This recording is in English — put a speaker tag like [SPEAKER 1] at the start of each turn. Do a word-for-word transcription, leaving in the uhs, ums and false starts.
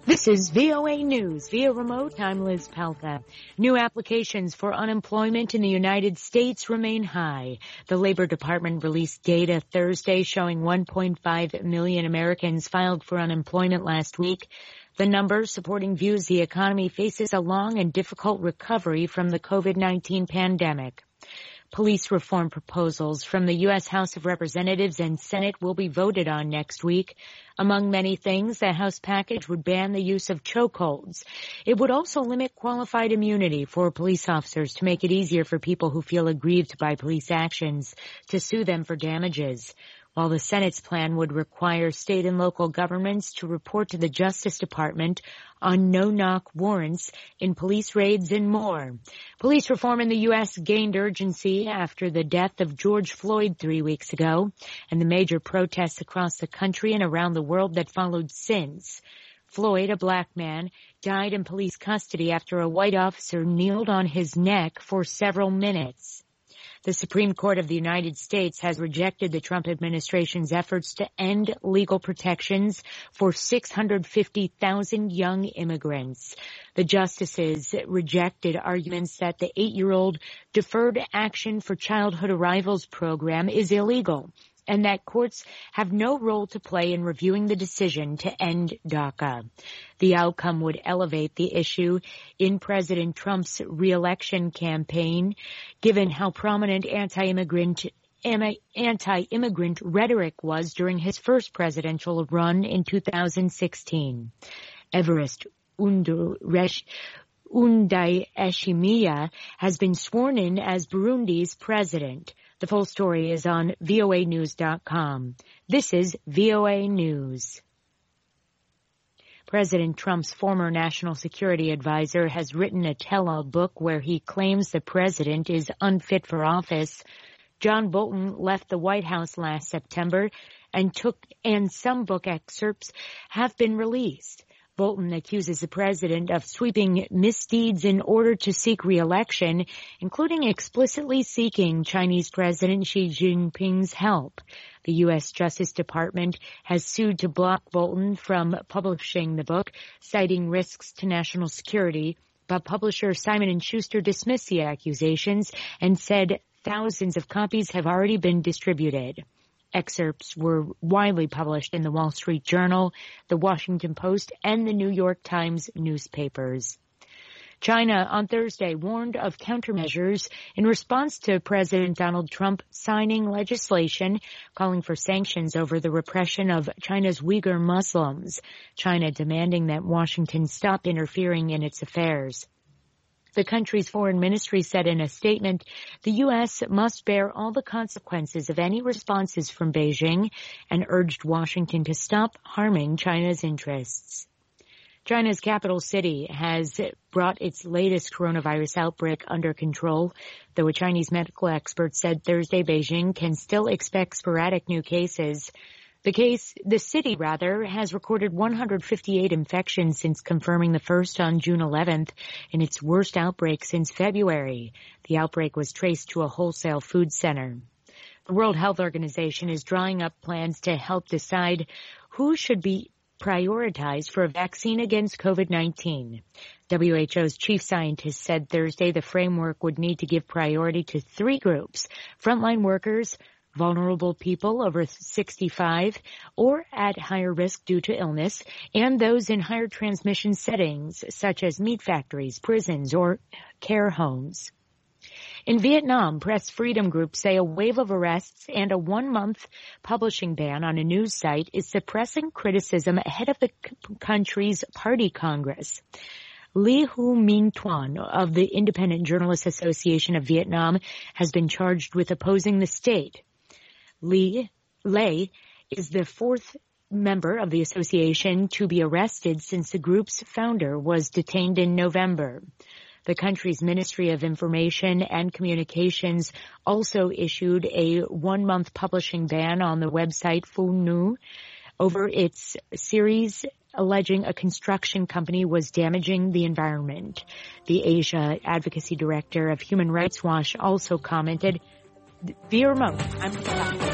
[SPEAKER 1] This is V O A News. Via remote, I'm Liz Palka. New applications for unemployment in the United States remain high. The Labor Department released data Thursday showing one point five million Americans filed for unemployment last week. The number supporting views the economy faces a long and difficult recovery from the COVID nineteen pandemic. Police reform proposals from the U S House of Representatives and Senate will be voted on next week. Among many things, the House package would ban the use of chokeholds. It would also limit qualified immunity for police officers to make it easier for people who feel aggrieved by police actions to sue them for damages. While the Senate's plan would require state and local governments to report to the Justice Department on no-knock warrants in police raids and more. Police reform in the U S gained urgency after the death of George Floyd three weeks ago and the major protests across the country and around the world that followed since. Floyd, a black man, died in police custody after a white officer kneeled on his neck for several minutes. The Supreme Court of the United States has rejected the Trump administration's efforts to end legal protections for six hundred fifty thousand young immigrants. The justices rejected arguments that the eight-year-old Deferred Action for Childhood Arrivals program is illegal and that courts have no role to play in reviewing the decision to end DACA. The outcome would elevate the issue in President Trump's re-election campaign, given how prominent anti-immigrant anti-immigrant rhetoric was during his first presidential run in two thousand sixteen. Everest Undayishimiye has been sworn in as Burundi's president. The full story is on V O A news dot com. This is V O A News. President Trump's former national security advisor has written a tell-all book where he claims the president is unfit for office. John Bolton left the White House last September and took, and some book excerpts have been released. Bolton accuses the president of sweeping misdeeds in order to seek re-election, including explicitly seeking Chinese President Xi Jinping's help. The U S Justice Department has sued to block Bolton from publishing the book, citing risks to national security, but publisher Simon and Schuster dismissed the accusations and said thousands of copies have already been distributed. Excerpts were widely published in the Wall Street Journal, the Washington Post, and the New York Times newspapers. China on Thursday warned of countermeasures in response to President Donald Trump signing legislation calling for sanctions over the repression of China's Uyghur Muslims, China demanding that Washington stop interfering in its affairs. The country's foreign ministry said in a statement, the U S must bear all the consequences of any responses from Beijing and urged Washington to stop harming China's interests. China's capital city has brought its latest coronavirus outbreak under control, though a Chinese medical expert said Thursday Beijing can still expect sporadic new cases. The case, the city rather, has recorded one hundred fifty-eight infections since confirming the first on June eleventh in its worst outbreak since February. The outbreak was traced to a wholesale food center. The World Health Organization is drawing up plans to help decide who should be prioritized for a vaccine against COVID nineteen. W H O's chief scientist said Thursday the framework would need to give priority to three groups: frontline workers, vulnerable people over sixty-five or at higher risk due to illness, and those in higher transmission settings such as meat factories, prisons, or care homes. In Vietnam, press freedom groups say a wave of arrests and a one-month publishing ban on a news site is suppressing criticism ahead of the c- country's party congress. Lee Hu Minh Tuan of the Independent Journalists Association of Vietnam has been charged with opposing the state. Lee Lay is the fourth member of the association to be arrested since the group's founder was detained in November. The country's Ministry of Information and Communications also issued a one-month publishing ban on the website Phu Nu over its series alleging a construction company was damaging the environment. The Asia Advocacy Director of Human Rights Watch also commented, via remote, I'm